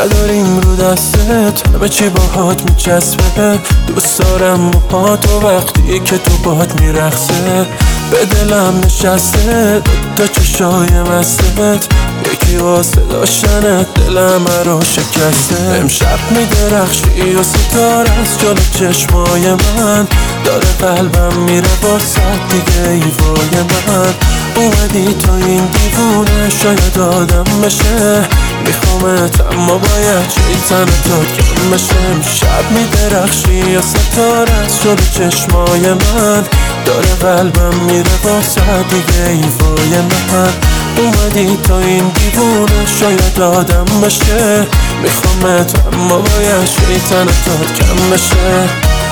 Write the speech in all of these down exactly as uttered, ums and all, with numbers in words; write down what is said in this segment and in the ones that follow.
نداریم رو دستت، همه چی باهات میچسبه. دوست دارم موهاتو وقتی که تو باهات میرقصه. به دلم نشسته دوتا چشای مستت، یکی واسه داشتنت دلم رو شکسته. امشب میدرخشی و ستاره از جلو چشمای من، داره قلبم میره واسه دیگه ایوای من. اومدی تو این دیوونه شاید آدم بشه، میخوامت اما باید شیطن تو کم بشه. امشب میدرخشی و ستاره از جلو چشمای من، داره قلبم میره واسه دیگه ایوای من. اومدی تو این دیوونه شاید آدم بشه، میخوامت اما باید شیطن تو کم بشه.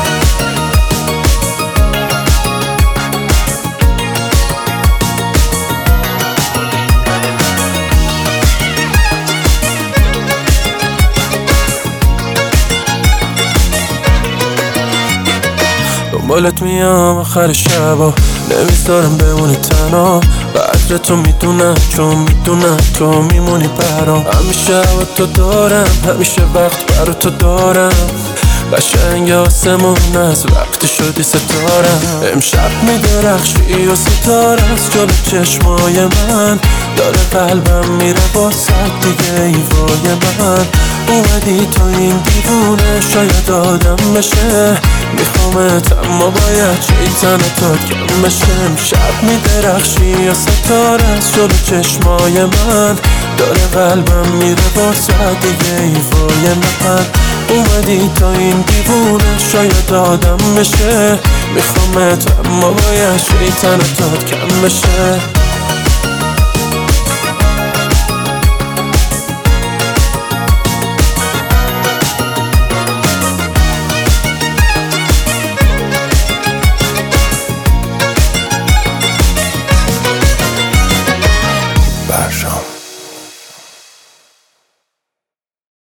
دنبالت میام آخر شبا، نمیذارم بمونی تنها. قدر تو میدونم چون میدونم تو میمونی برام. همیشه هوا تو دارم، همیشه وقت برا تو دارم. قشنگ آسمون از وقتی شدی ستارم. امشب میدرخشی و ستاره از جلو چشمای من، داره قلبم میره واسه دیگه ایوای من. اومدی تو این دیوونه شاید آدم بشه، میخوامت اما باید شیطن تو کم بشه. امشب میدرخشی و ستاره از جلو چشمای من، داره قلبم میره واسه دیگه ایوای من. اومدی تو این دیوونه شاید آدم بشه، میخوامت اما باید شیطن تو کم بشه.